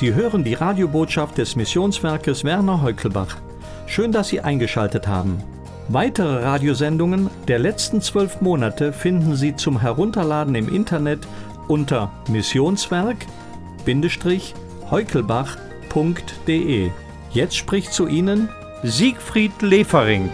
Sie hören die Radiobotschaft des Missionswerkes Werner Heukelbach. Schön, dass Sie eingeschaltet haben. Weitere Radiosendungen der letzten 12 Monate finden Sie zum Herunterladen im Internet unter missionswerk-heukelbach.de. Jetzt spricht zu Ihnen Siegfried Lefering.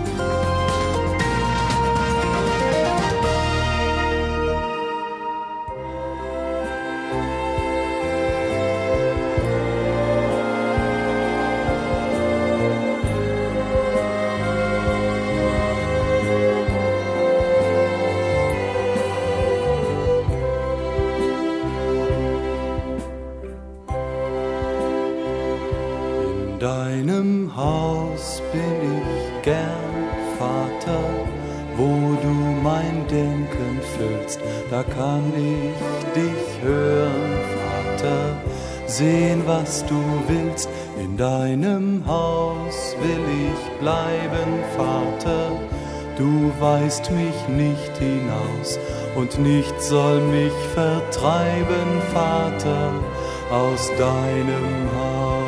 In deinem Haus bin ich gern, Vater, wo du mein Denken füllst, da kann ich dich hören, Vater, sehen, was du willst. In deinem Haus will ich bleiben, Vater, du weist mich nicht hinaus und nichts soll mich vertreiben, Vater, aus deinem Haus.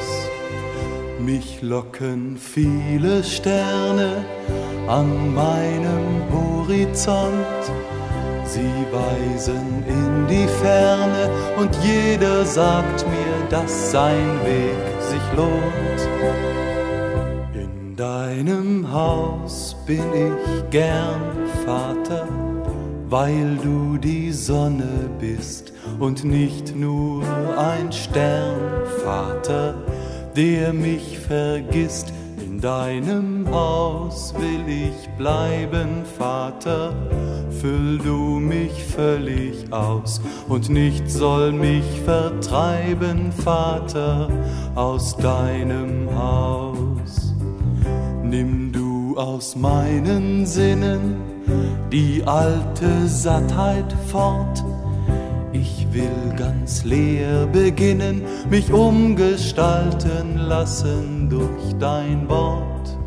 Mich locken viele Sterne an meinem Horizont. Sie weisen in die Ferne und jeder sagt mir, dass sein Weg sich lohnt. In deinem Haus bin ich gern, Vater, weil du die Sonne bist und nicht nur ein Stern, Vater, der mich vergisst. In deinem Haus will ich bleiben, Vater, füll du mich völlig aus und nichts soll mich vertreiben, Vater, aus deinem Haus. Nimm du aus meinen Sinnen die alte Sattheit fort. Ich will ganz leer beginnen, mich umgestalten lassen durch dein Wort.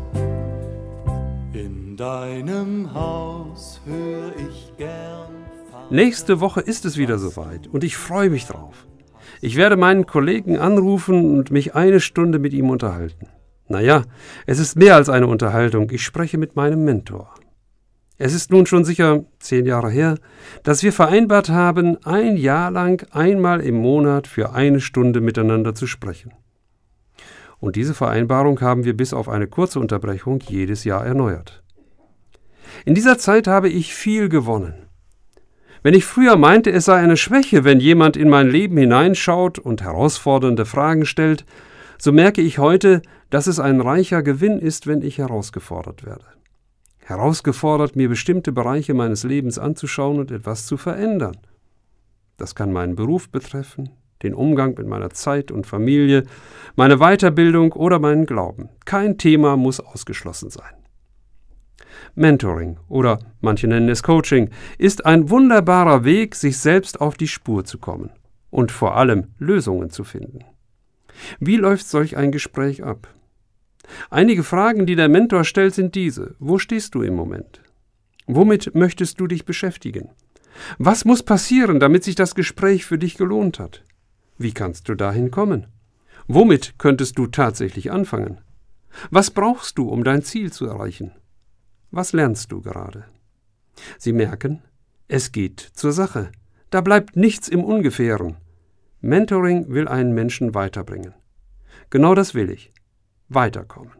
In deinem Haus hör ich gern. Nächste Woche ist es wieder soweit und ich freue mich drauf. Ich werde meinen Kollegen anrufen und mich 1 Stunde mit ihm unterhalten. Naja, es ist mehr als eine Unterhaltung, ich spreche mit meinem Mentor. Es ist nun schon sicher 10 Jahre her, dass wir vereinbart haben, 1 Jahr lang einmal im Monat für 1 Stunde miteinander zu sprechen. Und diese Vereinbarung haben wir bis auf eine kurze Unterbrechung jedes Jahr erneuert. In dieser Zeit habe ich viel gewonnen. Wenn ich früher meinte, es sei eine Schwäche, wenn jemand in mein Leben hineinschaut und herausfordernde Fragen stellt, so merke ich heute, dass es ein reicher Gewinn ist, wenn ich herausgefordert werde. Herausgefordert, mir bestimmte Bereiche meines Lebens anzuschauen und etwas zu verändern. Das kann meinen Beruf betreffen, den Umgang mit meiner Zeit und Familie, meine Weiterbildung oder meinen Glauben. Kein Thema muss ausgeschlossen sein. Mentoring oder manche nennen es Coaching ist ein wunderbarer Weg, sich selbst auf die Spur zu kommen und vor allem Lösungen zu finden. Wie läuft solch ein Gespräch ab? Einige Fragen, die der Mentor stellt, sind diese. Wo stehst du im Moment? Womit möchtest du dich beschäftigen? Was muss passieren, damit sich das Gespräch für dich gelohnt hat? Wie kannst du dahin kommen? Womit könntest du tatsächlich anfangen? Was brauchst du, um dein Ziel zu erreichen? Was lernst du gerade? Sie merken, es geht zur Sache. Da bleibt nichts im Ungefähren. Mentoring will einen Menschen weiterbringen. Genau das will ich. Weiterkommen.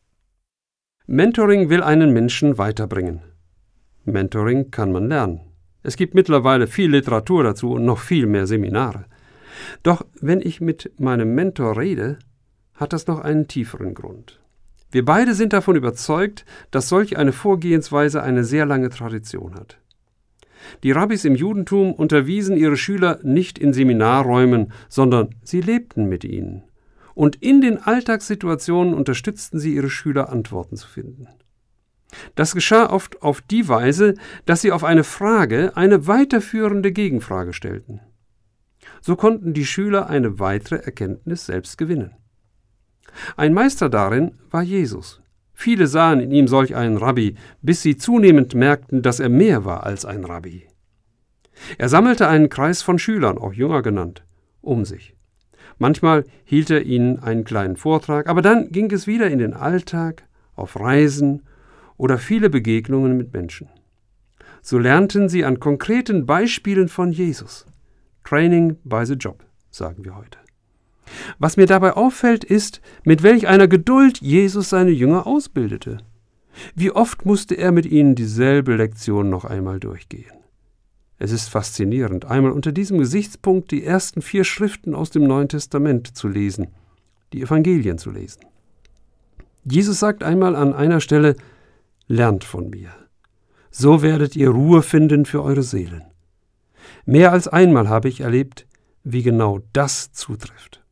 Mentoring will einen Menschen weiterbringen. Mentoring kann man lernen. Es gibt mittlerweile viel Literatur dazu und noch viel mehr Seminare. Doch wenn ich mit meinem Mentor rede, hat das noch einen tieferen Grund. Wir beide sind davon überzeugt, dass solch eine Vorgehensweise eine sehr lange Tradition hat. Die Rabbis im Judentum unterwiesen ihre Schüler nicht in Seminarräumen, sondern sie lebten mit ihnen. Und in den Alltagssituationen unterstützten sie ihre Schüler, Antworten zu finden. Das geschah oft auf die Weise, dass sie auf eine Frage eine weiterführende Gegenfrage stellten. So konnten die Schüler eine weitere Erkenntnis selbst gewinnen. Ein Meister darin war Jesus. Viele sahen in ihm solch einen Rabbi, bis sie zunehmend merkten, dass er mehr war als ein Rabbi. Er sammelte einen Kreis von Schülern, auch Jünger genannt, um sich. Manchmal hielt er ihnen einen kleinen Vortrag, aber dann ging es wieder in den Alltag, auf Reisen oder viele Begegnungen mit Menschen. So lernten sie an konkreten Beispielen von Jesus. Training by the job, sagen wir heute. Was mir dabei auffällt, ist, mit welch einer Geduld Jesus seine Jünger ausbildete. Wie oft musste er mit ihnen dieselbe Lektion noch einmal durchgehen. Es ist faszinierend, einmal unter diesem Gesichtspunkt die ersten 4 Schriften aus dem Neuen Testament zu lesen, die Evangelien zu lesen. Jesus sagt einmal an einer Stelle: Lernt von mir, so werdet ihr Ruhe finden für eure Seelen. Mehr als einmal habe ich erlebt, wie genau das zutrifft.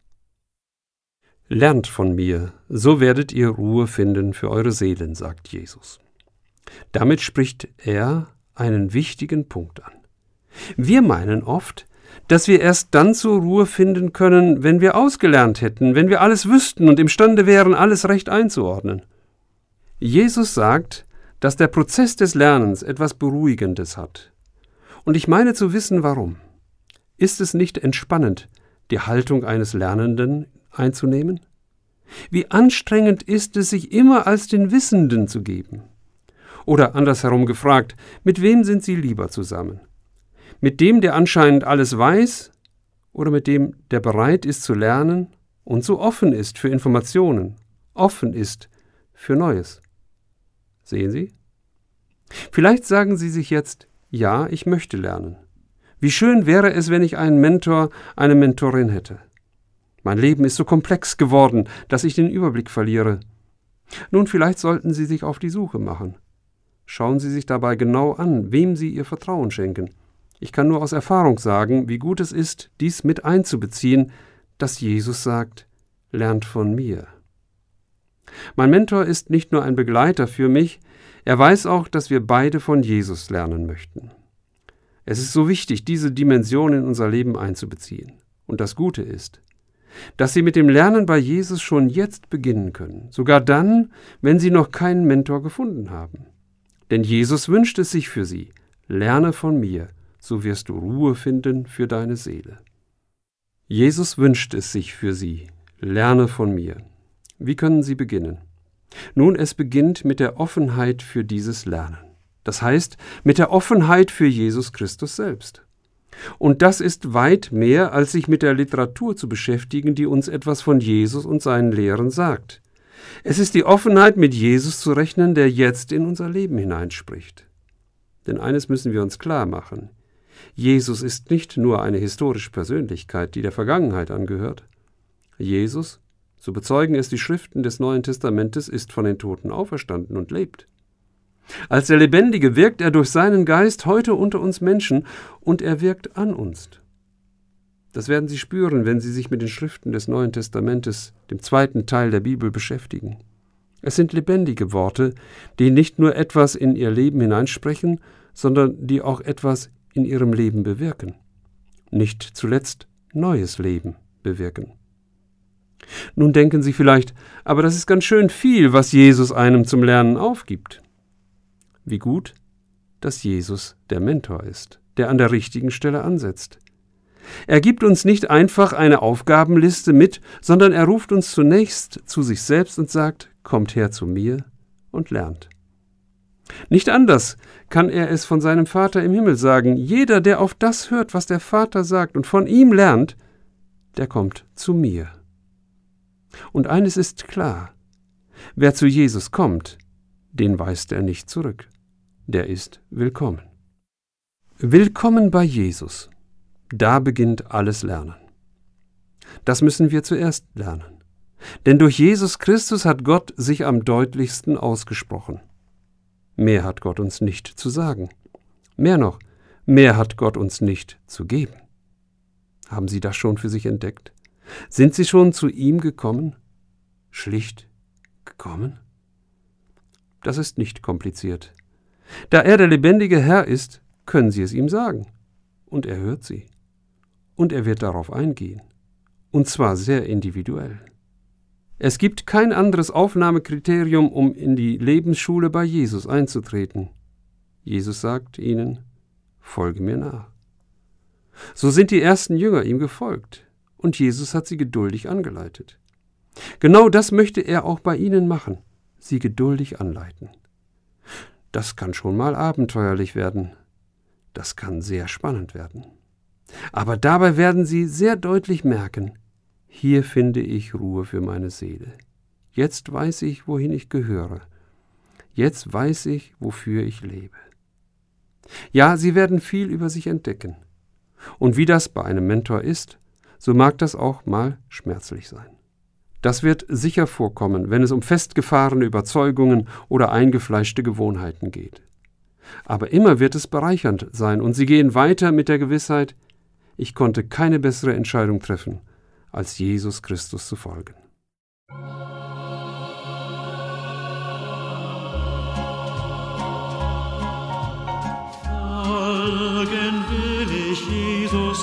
Lernt von mir, so werdet ihr Ruhe finden für eure Seelen, sagt Jesus. Damit spricht er einen wichtigen Punkt an. Wir meinen oft, dass wir erst dann zur Ruhe finden können, wenn wir ausgelernt hätten, wenn wir alles wüssten und imstande wären, alles recht einzuordnen. Jesus sagt, dass der Prozess des Lernens etwas Beruhigendes hat. Und ich meine zu wissen, warum. Ist es nicht entspannend, die Haltung eines Lernenden einzunehmen? Wie anstrengend ist es, sich immer als den Wissenden zu geben? Oder andersherum gefragt, mit wem sind Sie lieber zusammen? Mit dem, der anscheinend alles weiß, oder mit dem, der bereit ist zu lernen und so offen ist für Informationen, offen ist für Neues? Sehen Sie? Vielleicht sagen Sie sich jetzt: Ja, ich möchte lernen. Wie schön wäre es, wenn ich einen Mentor, eine Mentorin hätte. Mein Leben ist so komplex geworden, dass ich den Überblick verliere. Nun, vielleicht sollten Sie sich auf die Suche machen. Schauen Sie sich dabei genau an, wem Sie Ihr Vertrauen schenken. Ich kann nur aus Erfahrung sagen, wie gut es ist, dies mit einzubeziehen, dass Jesus sagt: Lernt von mir. Mein Mentor ist nicht nur ein Begleiter für mich, er weiß auch, dass wir beide von Jesus lernen möchten. Es ist so wichtig, diese Dimension in unser Leben einzubeziehen. Und das Gute ist, dass Sie mit dem Lernen bei Jesus schon jetzt beginnen können, sogar dann, wenn Sie noch keinen Mentor gefunden haben. Denn Jesus wünscht es sich für Sie: Lerne von mir, so wirst du Ruhe finden für deine Seele. Jesus wünscht es sich für Sie: Lerne von mir. Wie können Sie beginnen? Nun, es beginnt mit der Offenheit für dieses Lernen. Das heißt, mit der Offenheit für Jesus Christus selbst. Und das ist weit mehr, als sich mit der Literatur zu beschäftigen, die uns etwas von Jesus und seinen Lehren sagt. Es ist die Offenheit, mit Jesus zu rechnen, der jetzt in unser Leben hineinspricht. Denn eines müssen wir uns klar machen: Jesus ist nicht nur eine historische Persönlichkeit, die der Vergangenheit angehört. Jesus, so bezeugen es die Schriften des Neuen Testamentes, ist von den Toten auferstanden und lebt. Als der Lebendige wirkt er durch seinen Geist heute unter uns Menschen und er wirkt an uns. Das werden Sie spüren, wenn Sie sich mit den Schriften des Neuen Testamentes, dem 2. Teil der Bibel, beschäftigen. Es sind lebendige Worte, die nicht nur etwas in Ihr Leben hineinsprechen, sondern die auch etwas in Ihrem Leben bewirken. Nicht zuletzt neues Leben bewirken. Nun denken Sie vielleicht: Aber das ist ganz schön viel, was Jesus einem zum Lernen aufgibt. Wie gut, dass Jesus der Mentor ist, der an der richtigen Stelle ansetzt. Er gibt uns nicht einfach eine Aufgabenliste mit, sondern er ruft uns zunächst zu sich selbst und sagt: Kommt her zu mir und lernt. Nicht anders kann er es von seinem Vater im Himmel sagen: Jeder, der auf das hört, was der Vater sagt und von ihm lernt, der kommt zu mir. Und eines ist klar: Wer zu Jesus kommt, den weist er nicht zurück. Der ist willkommen. Willkommen bei Jesus. Da beginnt alles Lernen. Das müssen wir zuerst lernen. Denn durch Jesus Christus hat Gott sich am deutlichsten ausgesprochen. Mehr hat Gott uns nicht zu sagen. Mehr noch, mehr hat Gott uns nicht zu geben. Haben Sie das schon für sich entdeckt? Sind Sie schon zu ihm gekommen? Schlicht gekommen? Das ist nicht kompliziert. Da er der lebendige Herr ist, können Sie es ihm sagen. Und er hört Sie. Und er wird darauf eingehen. Und zwar sehr individuell. Es gibt kein anderes Aufnahmekriterium, um in die Lebensschule bei Jesus einzutreten. Jesus sagt ihnen: Folge mir nach. So sind die ersten Jünger ihm gefolgt. und Jesus hat sie geduldig angeleitet. Genau das möchte er auch bei Ihnen machen, Sie geduldig anleiten. Das kann schon mal abenteuerlich werden. Das kann sehr spannend werden. Aber dabei werden Sie sehr deutlich merken, hier finde ich Ruhe für meine Seele. Jetzt weiß ich, wohin ich gehöre. Jetzt weiß ich, wofür ich lebe. Ja, Sie werden viel über sich entdecken. Und wie das bei einem Mentor ist, so mag das auch mal schmerzlich sein. Das wird sicher vorkommen, wenn es um festgefahrene Überzeugungen oder eingefleischte Gewohnheiten geht. Aber immer wird es bereichernd sein und Sie gehen weiter mit der Gewissheit, ich konnte keine bessere Entscheidung treffen, als Jesus Christus zu folgen. Folgen will ich Jesus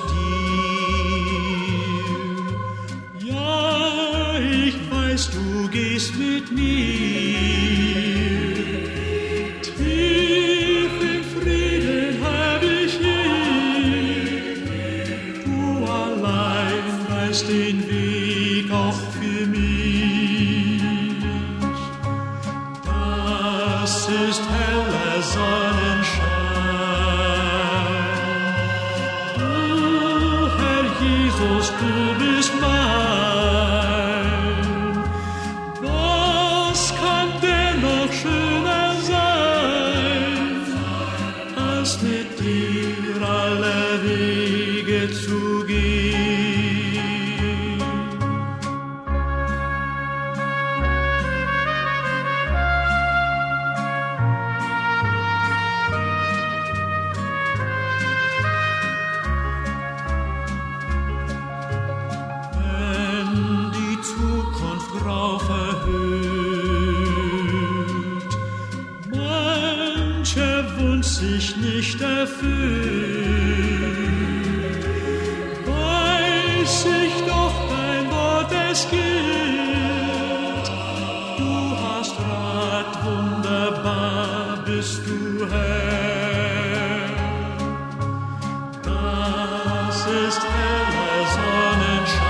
dir. Ja, ich weiß, du gehst mit mir. Tief im Frieden hab ich ihn. Du allein weißt den Weg auch für mich. Das ist heller Sonnenschein. Jesus, du bist mein. Was kann dennoch schöner sein, als mit dir alle Wege zu gehen? Grau verhüllt, mancher Wunsch sich nicht erfüllt, weiß ich doch, dein Wort es gilt. Du hast Rat, wunderbar bist du Herr. Das ist heller Sonnenschein.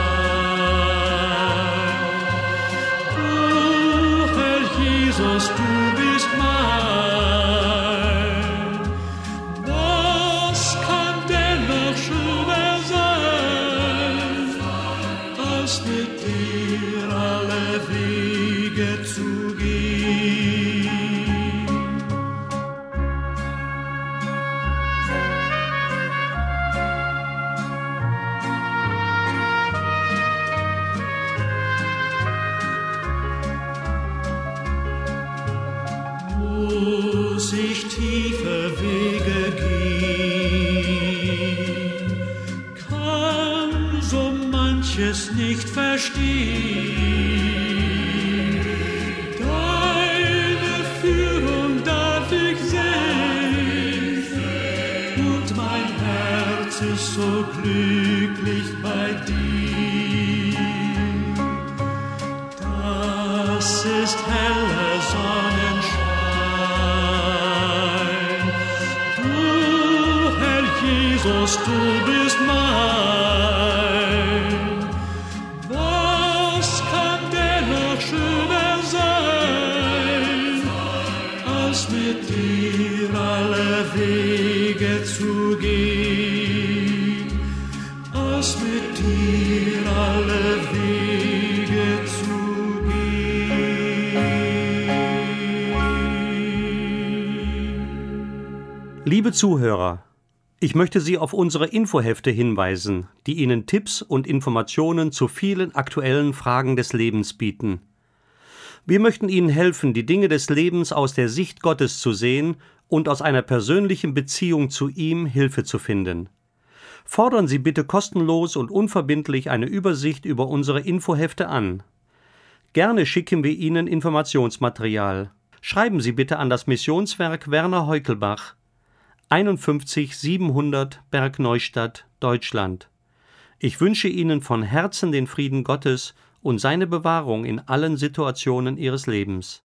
Jesus, du bist mein. Was kann dennoch schöner sein, als mit dir alle Wege zu gehen? Muss ich tiefe Wege gehen, kann so manches nicht verstehen. Deine Führung darf ich sehen, und mein Herz ist so glücklich bei dir. Das ist heller Sonnenschein. Jesus, du bist mein. Was kann dennoch schöner sein, als mit dir alle Wege zu gehen, als mit dir alle Wege zu gehen. Liebe Zuhörer, ich möchte Sie auf unsere Infohefte hinweisen, die Ihnen Tipps und Informationen zu vielen aktuellen Fragen des Lebens bieten. Wir möchten Ihnen helfen, die Dinge des Lebens aus der Sicht Gottes zu sehen und aus einer persönlichen Beziehung zu ihm Hilfe zu finden. Fordern Sie bitte kostenlos und unverbindlich eine Übersicht über unsere Infohefte an. Gerne schicken wir Ihnen Informationsmaterial. Schreiben Sie bitte an das Missionswerk Werner Heukelbach, 51 700 Bergneustadt, Deutschland. Ich wünsche Ihnen von Herzen den Frieden Gottes und seine Bewahrung in allen Situationen Ihres Lebens.